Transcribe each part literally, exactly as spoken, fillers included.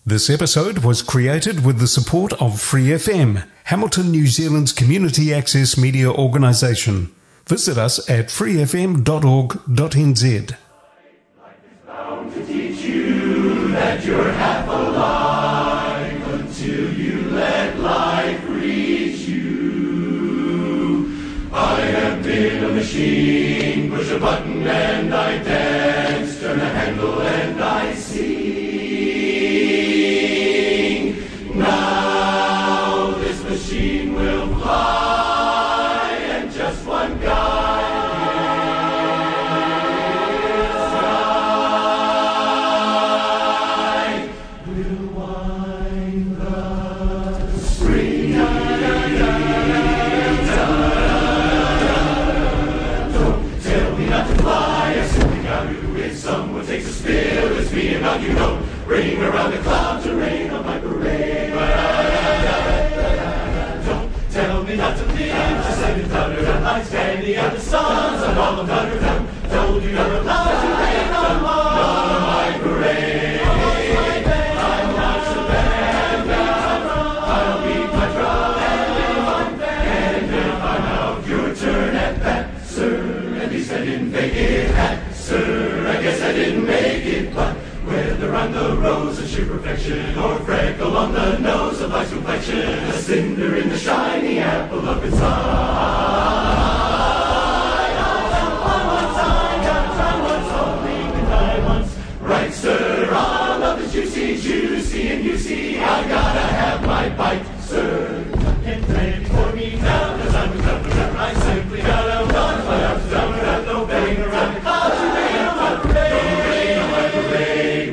This episode was created with the support of Free F M, Hamilton, New Zealand's community access media organisation. Visit us at free f m dot org dot n z. Life is bound to teach you that you're half alive until you let life reach you. I have been a machine, push a button and I dance, turn a handle and I sing. Now this machine will fly and just one guy will wind the spring. Don't tell me not to fly, I simply got to. If someone takes a spill, it's me and not you. Don't ring around the clouds to rain on my parade. Don't tell me not to live, just let it thunder. I'm standing at the stars and all the thunder. Told you you're allowed to rain on my parade. I'll march the band out, I'll beat my drum, and if I'm out, your turn at bat, sir. At least I didn't make it hat, sir. I guess I didn't make it, but whether I'm the rose of sheer perfection or freckle on the nose of life's complexion, a cinder in the shiny apple of its eye. I once I gotta try once, only can die once. Right, sir, our love is juicy, juicy, and you see I gotta have my bite, sir. Get ready for me now, cause I'm a governor. I simply gotta run my arms down without no bang around the clouds. You rain on my parade, don't rain on my parade.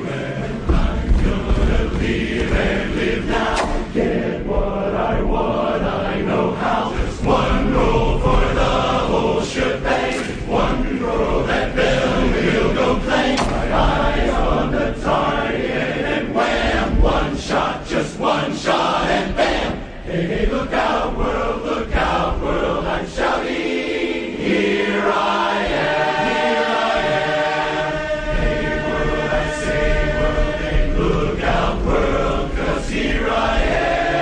Live and live now. Get what I want, I know how. Just one roll for the whole shebang. One roll that bell will go clang. My eyes on the target and wham. One shot, just one shot and bam. Hey, hey, look out world, look out world. I'm shouting, here I am, here I am. Hey world, I say world, hey look out world, cause here I am.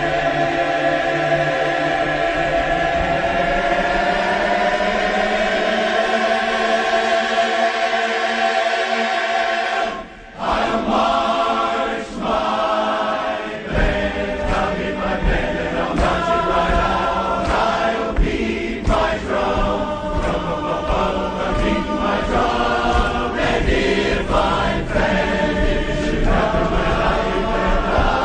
I'll march my band, I'll hit my band and I'll march it right out. I'll beat my drum, drum, bum, bum, bum, I'll beat my drum. And if I'm banned, if it should happen when I get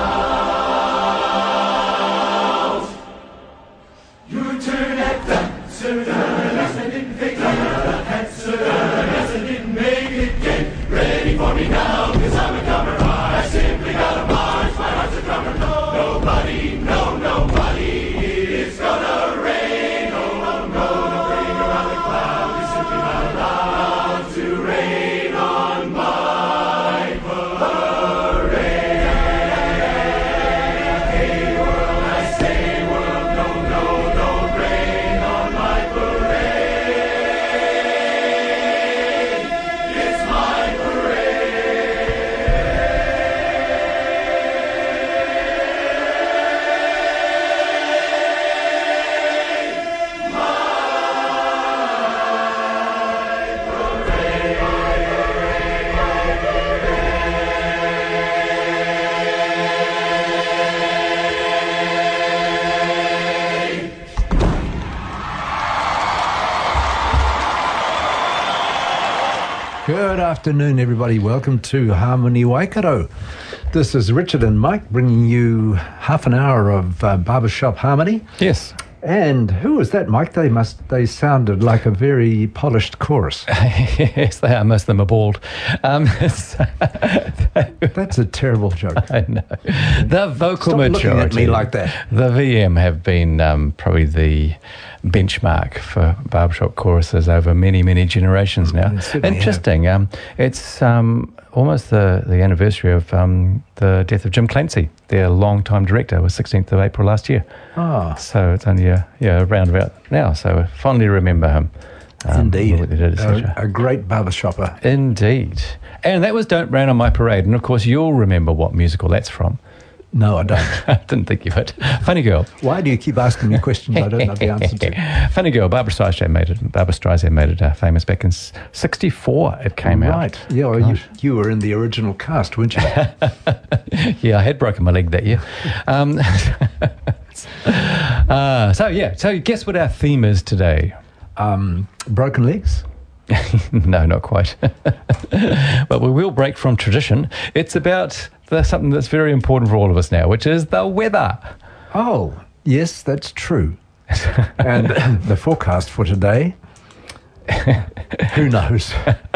out, your turn at that, sir. Yes, I didn't fake that, sir. Yes, I didn't make it. Get ready for me now, cause I'm a comer. I simply gotta march, my heart's a drummer. Nobody, no, nobody is gonna rain. Oh, no, no, don't ring around the clouds. You're simply not allowed to rain on my parade. Hey world, I say world, no, no, don't rain on my parade. It's my Good afternoon, everybody. Welcome to Harmony Waikato. This is Richard and Mike bringing you half an hour of uh, barbershop harmony. Yes. And who was that, Mike? They must. They sounded like a very polished chorus. Yes, they are. Most of them are bald. Um, so That's a terrible joke. I know. The vocal Stop maturity. looking at me like that. The V M have been um, probably the benchmark for barbershop choruses over many, many generations now. Interesting. Um, it's um, almost the, the anniversary of um, the death of Jim Clancy, their long-time director. It was sixteenth of April last year. Ah. So it's only a, yeah, around about now. So I fondly remember him. Um, Indeed. what they did, et cetera. A, a great barber shopper. Indeed. And that was Don't Rain on My Parade. And of course, you'll remember what musical that's from. No, I don't. I didn't think of it. Funny Girl. Why do you keep asking me questions I don't know the answer to? Funny Girl. Barbara Streisand made it. Barbara Streisand made it uh, famous back in sixty-four. It came out. Right. Yeah, well, you, you were in the original cast, weren't you? Yeah, I had broken my leg that year. Um, uh, so, yeah. So, guess what our theme is today? Um, broken legs? No, not quite. But we will break from tradition. It's about the, something that's very important for all of us now, which is the weather. Oh, yes, that's true. And the forecast for today, who knows?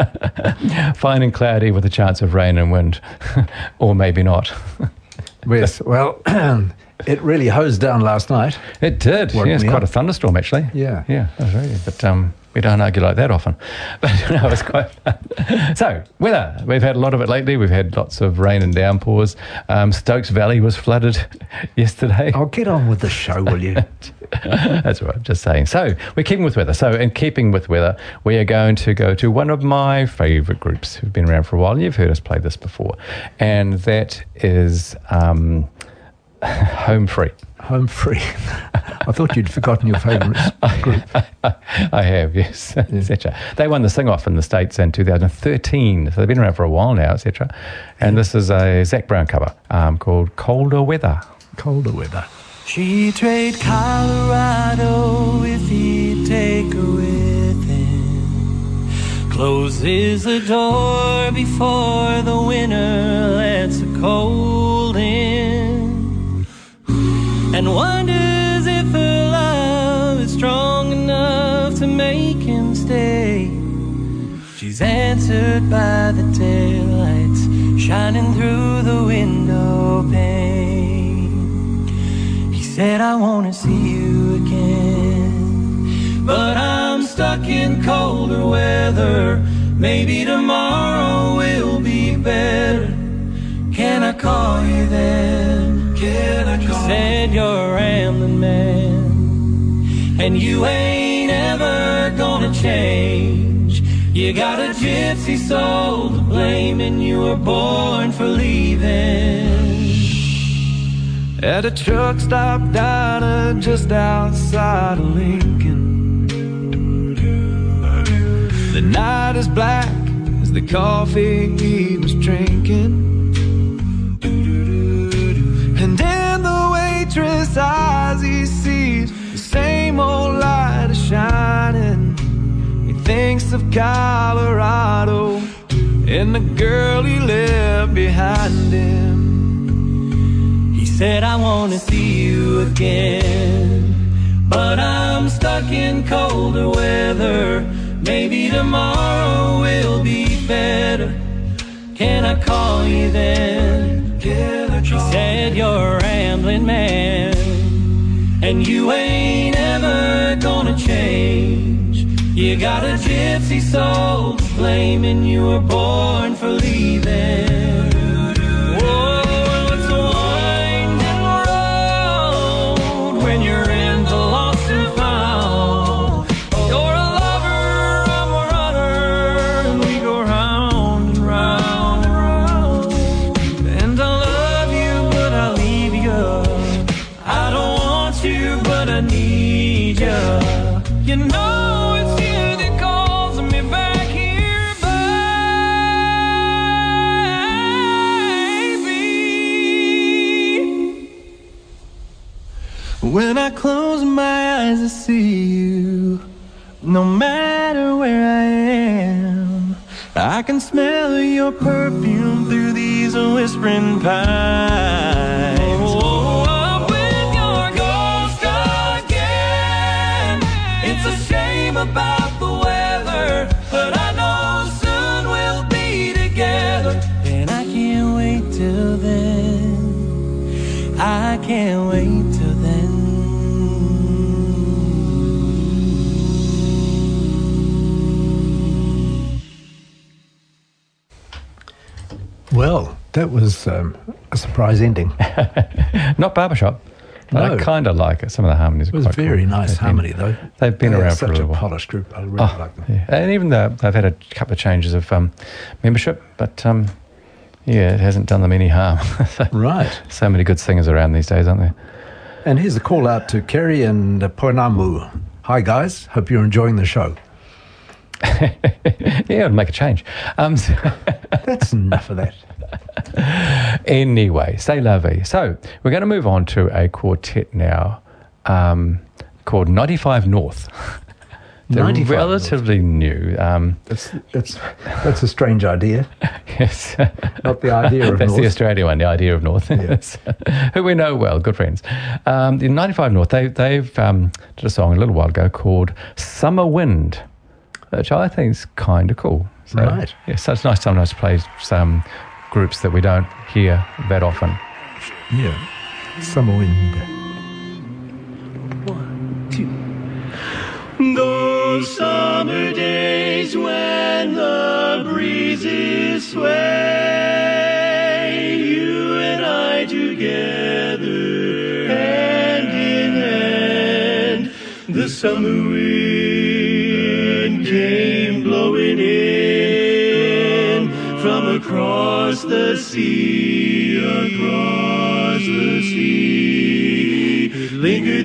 Fine and cloudy with a chance of rain and wind, or maybe not. Yes, well, it really hosed down last night. It did. Woke Yeah, it's me quite up. a thunderstorm, actually. Yeah. Yeah, that was really, but um, we don't argue like that often. But no, it's quite fun. So, weather. We've had a lot of it lately. We've had lots of rain and downpours. Um, Stokes Valley was flooded yesterday. I'll get on with the show, will you? That's what I'm just saying. So, we're keeping with weather. So, in keeping with weather, we are going to go to one of my favourite groups who've been around for a while. You've heard us play this before. And that is um, Home Free. Home Free. I thought you'd forgotten your favourite group. I have, yes, et cetera. They won the sing-off in the States in two thousand thirteen, so they've been around for a while now, et cetera. And this is a Zac Brown cover um, called Colder Weather. Colder weather. She'd trade Colorado if he'd take her with him. Closes the door before the winter lets the cold in. And wonders if her love is strong enough to make him stay. She's answered by the taillights shining through the window pane. He said, I want to see you again, but I'm stuck in colder weather. Maybe tomorrow will be better. Can I call you then? Can I call you? She said, you're a rambling man, and you ain't ever gonna change. You got a gypsy soul to blame, and you were born for leaving. At a truck stop diner just outside of Lincoln, the night is black as the coffee he was drinking. And in the waitress' eyes he sees the same old light is shining. He thinks of Colorado and the girl he left behind him. He said, I want to see you again, but I'm stuck in colder weather. Maybe tomorrow will be better. Can I call you then? Can I call? She said, you're a rambling man, and you ain't ever gonna change. You got a gypsy soul to blame, and you were born for leaving. Whoa, it's a winding road when you're in the lost and found. You're a lover, I'm a runner, and we go round and round and round. And I love you, but I leave you. I don't want you, but I need you. You know it's you that calls me back here, baby. When I close my eyes, I see you. No matter where I am, I can smell your perfume through these whispering pines. Oh, I'm with your ghost again. It's a shame about the weather, but I know soon we'll be together. And I can't wait till then. I can't wait till then. Well, that was um, a surprise ending. Not Barbershop. But No. I kind of like it. Some of the harmonies are It was quite very cool. nice They've harmony, been, though. They've been They are around for a such little a while. polished group. I really Oh, like them. yeah. And even though they've had a couple of changes of um, membership, but um, yeah, it hasn't done them any harm. so, Right. so many good singers around these days, aren't there? And here's a call out to Kerry and uh, Poinamu. Hi, guys. Hope you're enjoying the show. Yeah, it'll make a change. Um, so That's enough of that. Anyway, c'est la vie. So we're going to move on to a quartet now um, called ninety-five North. They're ninety-five relatively new. Um, It's, it's, that's a strange idea. yes. Not the idea of That's North. the Australian one, the idea of North, Yes. Who we know well, good friends. Um, the ninety-five North, they, they've um, did a song a little while ago called Summer Wind, which I think is kind of cool. So, Right. Yeah, so it's nice sometimes to play some groups that we don't hear that often. Yeah. Summer wind. Those summer days when the breezes sway, you and I together, hand in hand, the summer wind came blowing in from across the sea, across the sea. It lingered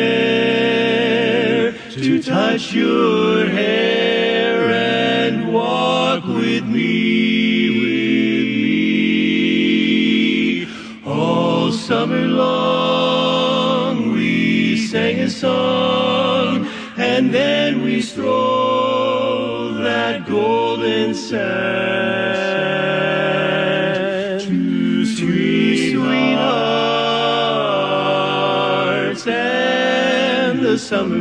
there to touch your hair and walk with me, with me. All summer long we sang a song, and then we strolled that golden sand. Two sweet sweethearts and the summer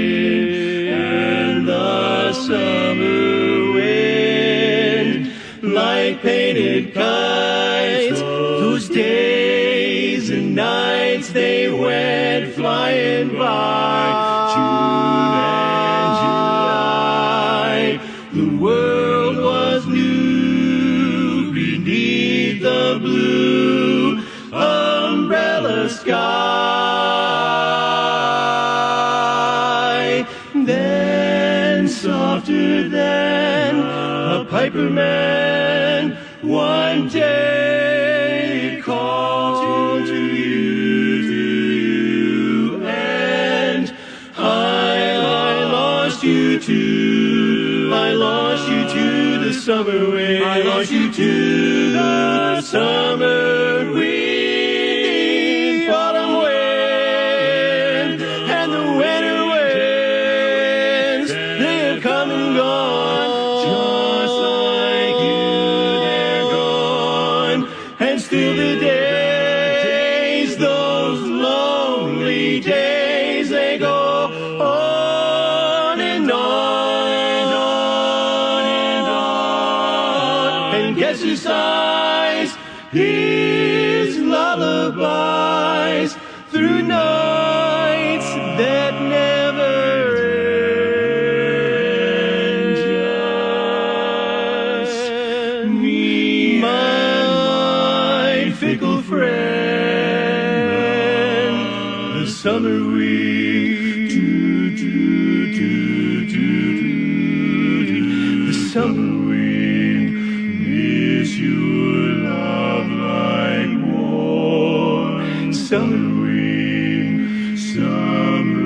summer wind, like painted kites, those days and nights they went flying by. June and July, the world was new beneath the blue umbrella sky. Then softer than a piper man, one day called to you, to you, and I, I lost you to, I lost you to the summer wind, I lost you to the summer wind, autumn wind, and the winter winds, they have come and gone, just like you, they're gone, and still the days, those lonely days, they go on and on and on and on, and guess who sighs his lullabies through nights that never end. Just me, my fickle friend, the summer wind, do, do, do, do, do, the summer wind, miss your love like war, summer wind, summer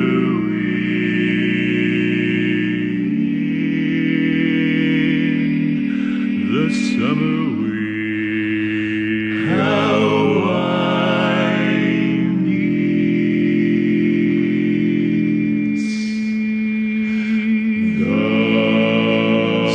wind, the summer wind, how I miss thus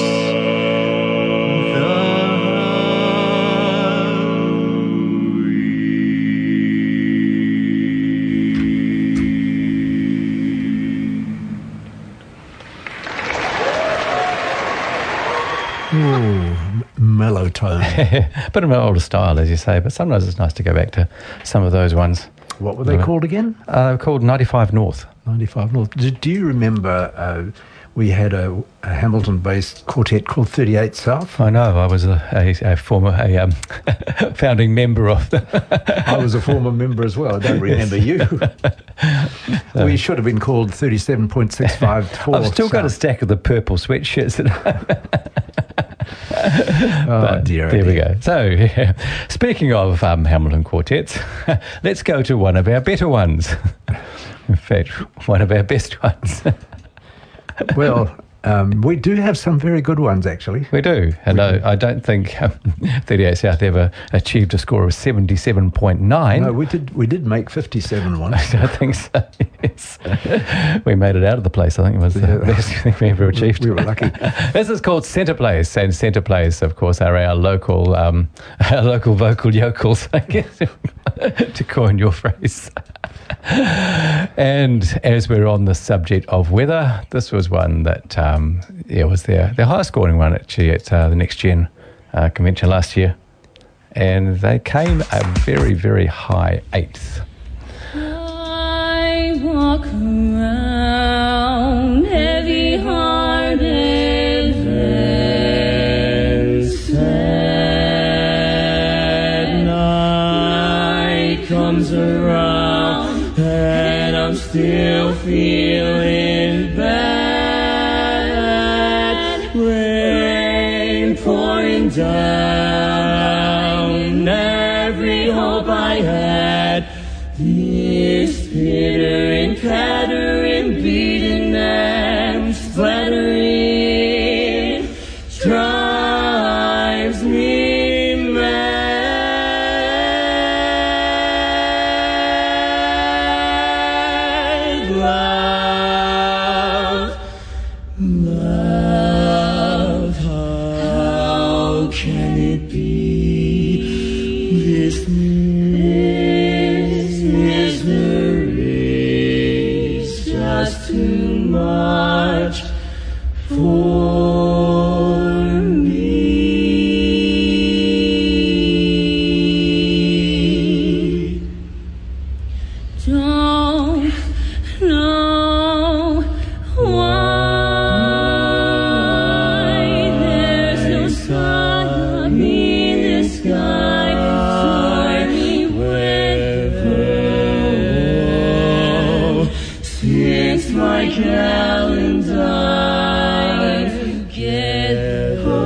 Ooh, m- mellow tone. Bit of an older style, as you say, but sometimes it's nice to go back to some of those ones. What were they called again? Uh, they're called ninety-five North. ninety-five North. Do, do you remember uh, we had a, a Hamilton-based quartet called thirty-eight South? I know. I was a, a, a former a um, founding member of the... I was a former member as well. I don't remember you. We should have been called thirty-seven point six five four. I've still got a stack of the purple sweatshirts at Oh, but dear. There dear. we go. So, yeah. Speaking of um, Hamilton quartets, let's go to one of our better ones. In fact, one of our best ones. Well, um, we do have some very good ones, actually. We do. And I, I don't think um, thirty-eight South ever achieved a score of seventy-seven point nine. No, we did We did make fifty-seven once. I think so, yes. We made it out of the place. I think it was the Yeah. best thing we ever achieved. We were lucky. This is called Centre Place, and Centre Place, of course, are our local, um, our local vocal yokels, I guess, to coin your phrase. And as we're on the subject of weather, this was one that um, yeah was their their highest scoring one actually at uh, the Next Gen uh, convention last year, and they came a very very high eighth. I walk around heavy-hearted and sad. Night comes around and I'm still feeling bad. Rain pouring down, every hope I had. This pittering, pattering, beating and splattering drives me mad. Love, love, how can it be this misery is just too much for me? Don't know why there's no sun in the sky. Stormy weather since my calendar together.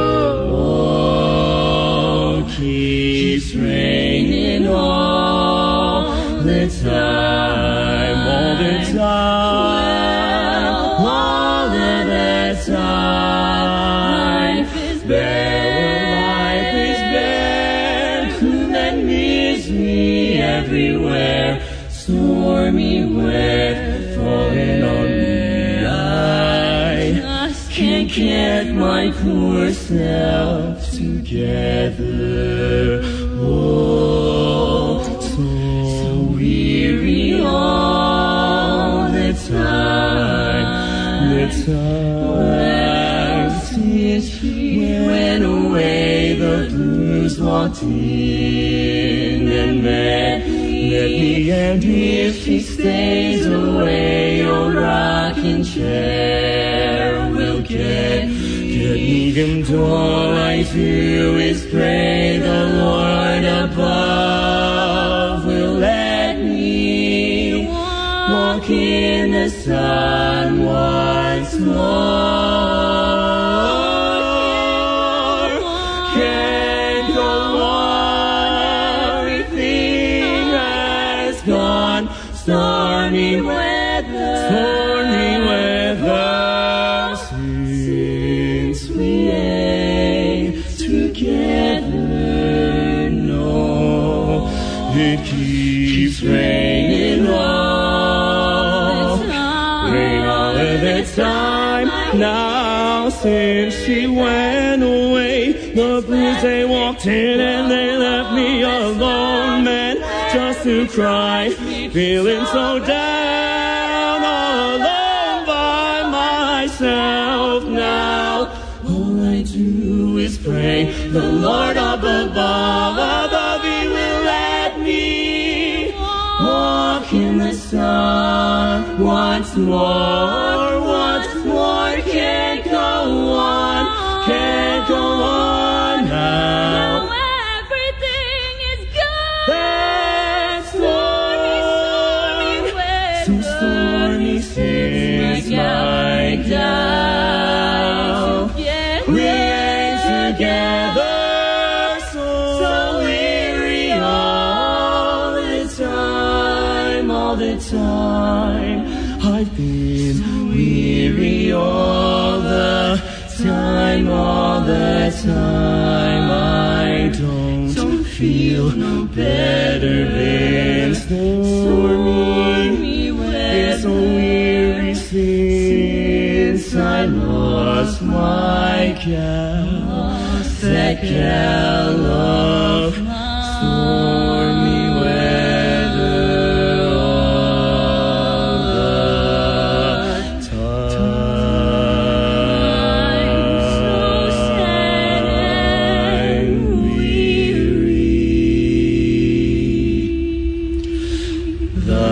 Oh, keeps raining all the time, all the time, all of the time. Life is bare, life is bare, gloom and misery everywhere, stormy weather falling on me. I can't get my poor self together. Oh, so weary all the time, the time since she went away. The blues walked in and met, met me, and if she stays away, your rocking chair will get, get me. And all I do is pray the Lord above will let me walk in the sun once more. Can't go on, everything has gone. Stormy weather, stormy weather, since we ain't together. No, it keeps raining all, rain all of the time. Now since she went away, the blues they walked in and they left me alone, man, just to cry, feeling so down, all alone by myself now. All I do is pray the Lord up above, above He will let me walk sun. Once more, once more, can't go on, can't go on now. Now everything is good. That's Stormy, stormy weather. so stormy since my down. We ain't together, so weary all the time, all the time. I've been weary all the time, all the time. I don't feel no better than stormy. It's so weary since I lost my cow, that cow of stormy weather all the time. So sad and weary. The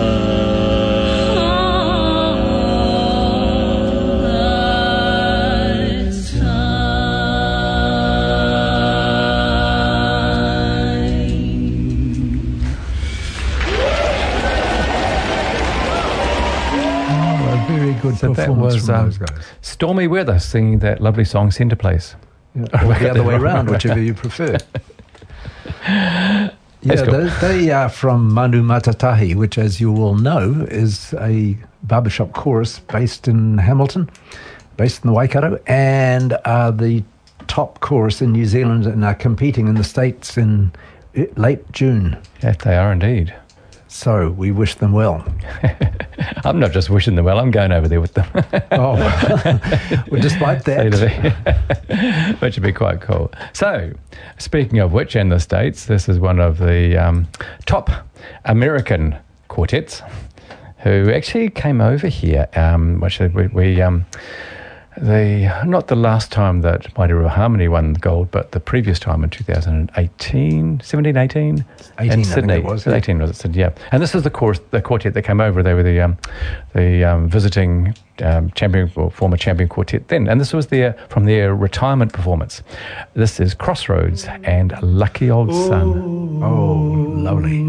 Good So that performance was from um, those guys. Stormy Weather singing that lovely song, Centre Place. Yeah. Or the other way around, whichever you prefer. Yeah, cool. they, they are from Manu Matatahi, which, as you all know, is a barbershop chorus based in Hamilton, based in the Waikato, and are the top chorus in New Zealand and are competing in the States in late June. Yeah, they are indeed. So we wish them well. I'm not just wishing them well, I'm going over there with them. Oh, well, despite that. Which would be quite cool. So, speaking of which, in the States, this is one of the um, top American quartets who actually came over here, um, which we, we um, the not the last time that Mighty River Harmony won gold, but the previous time in two thousand eighteen, seventeen, eighteen, eighteen in Sydney. I think it was. eighteen was it, Sydney, yeah. And this is the course, the quartet that came over. They were the um, the um, visiting um, champion, or former champion quartet then. And this was their from their retirement performance. This is Crossroads and Lucky Old Sun. Oh, lovely.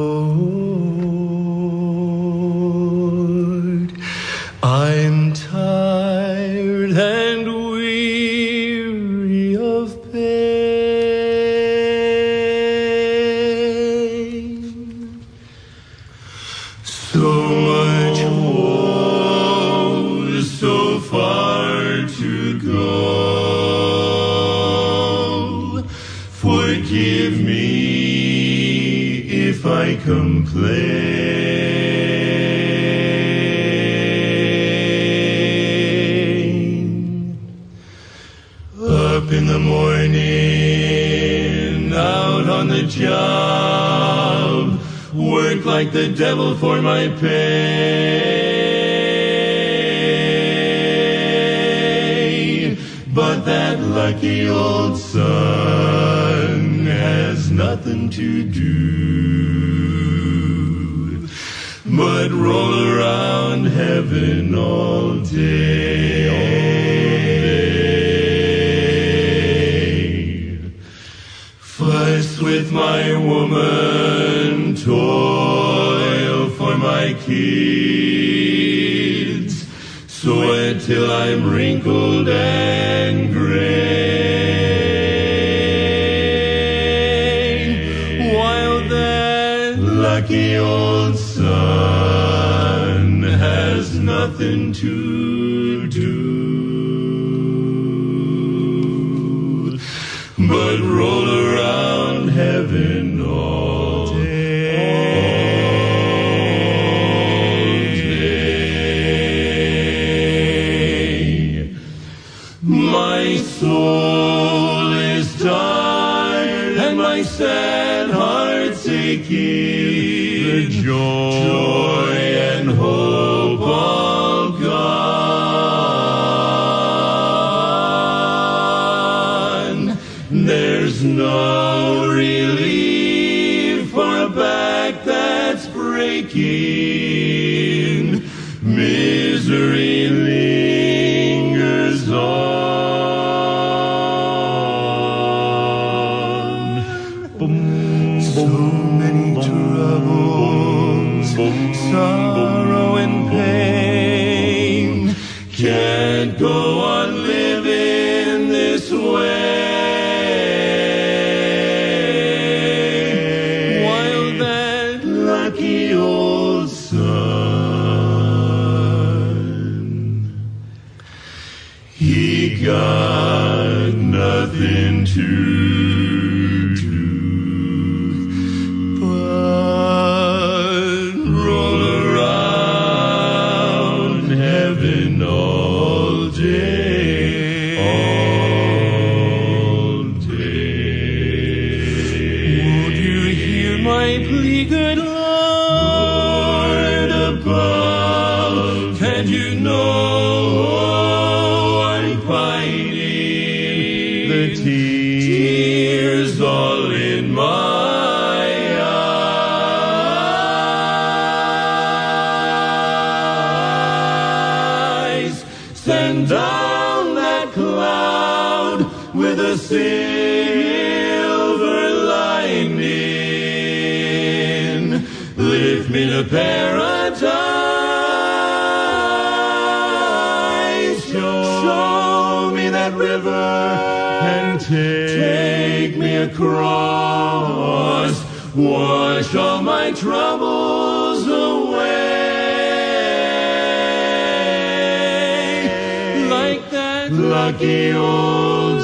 Lord, I'm tired and weary of pain. So much woe, so far to go. Forgive me if I complain. Up in the morning, out on the job, work like the devil for my pay. But that lucky old sun has nothing to do but roll around heaven all day, all day. Fuss with my woman, toil for my kids, sweat till I'm wrinkled and gray, while that lucky old sun has nothing to do but roll around heaven all day, all day. My soul is tired and my sad heart's aching. The joy and hope all gone. There's no relief for a back that's breaking. breaking, misery lingers on. Boom, so many troubles, sorrow and pain, can't go on living this way. While that lucky old son, he got nothing to do but roll around heaven all day, all day. Won't you hear my plea, good Lord above? Can't you know I'm fighting the tears all in my eyes? Send down that cloud with a silver lining, lift me to paradise. Show me that river and take me across. Wash all my troubles away, like that lucky old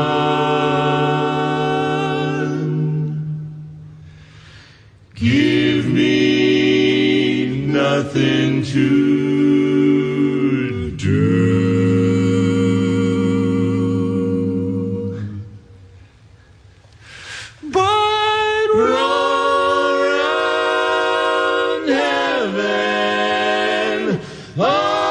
son. Give me nothing to do but roll around heaven. Oh,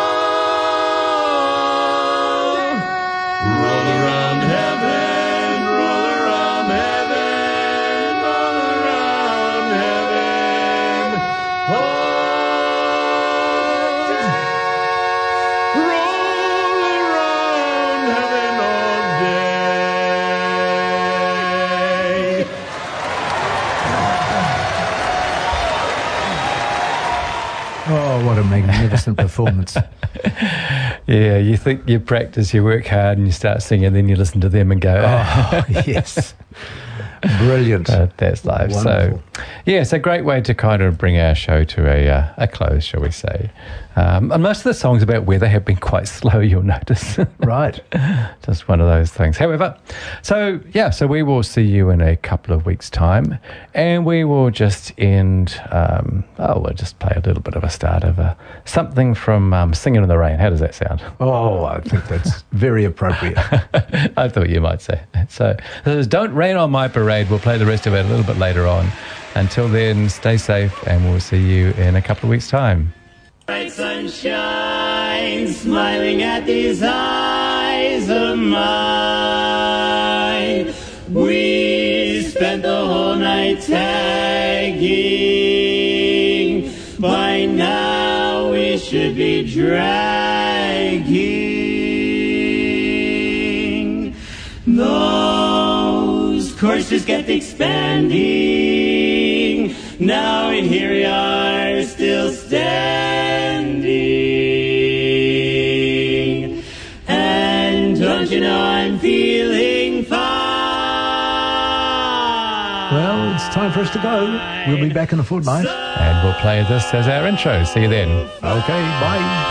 roll around heaven, roll around heaven, roll around heaven. Oh, roll around heaven all day. Oh, what a magnificent performance. Yeah, you think you practice, you work hard, and you start singing, then you listen to them and go, Oh, yes. Brilliant. Uh, that's life. Wonderful. So, yeah, it's a great way to kind of bring our show to a uh, a close, shall we say. Um, and most of the songs about weather have been quite slow, you'll notice. Right. Just one of those things. However, so, yeah, so we will see you in a couple of weeks' time, and we will just end, um, oh, we'll just play a little bit of a start of a, something from um, Singing in the Rain. How does that sound? Oh, I think that's very appropriate. I thought you might say. So, this is Don't Rain on My Parade. We'll play the rest of it a little bit later on. Until then, stay safe, and we'll see you in a couple of weeks' time. Bright sunshine, smiling at these eyes of mine. We spent the whole night tagging. By now we should be dragging. Those courses kept expanding. Now and here we are, still standing. And don't you know I'm feeling fine? Well, it's time for us to go. We'll be back in a fortnight. And we'll play this as our intro. See you then. Okay, bye.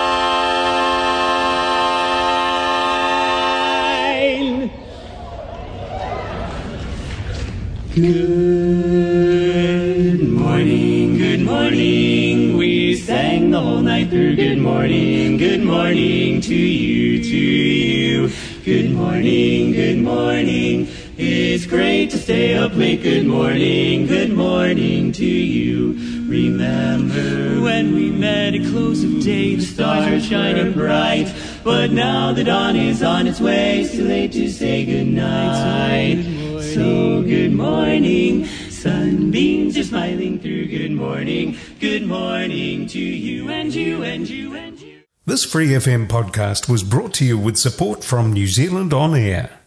Good morning, good morning. We sang the whole night through. Good morning, good morning to you, to you. Good morning, good morning. It's great to stay up late. Good morning, good morning to you. Remember when we met at close of day, the stars were shining bright. But now the dawn is on its way, it's too late to say goodnight. So good morning, Sunbeams are smiling through. Good morning, good morning to you and you and you and you. This Free F M podcast was brought to you with support from New Zealand On Air.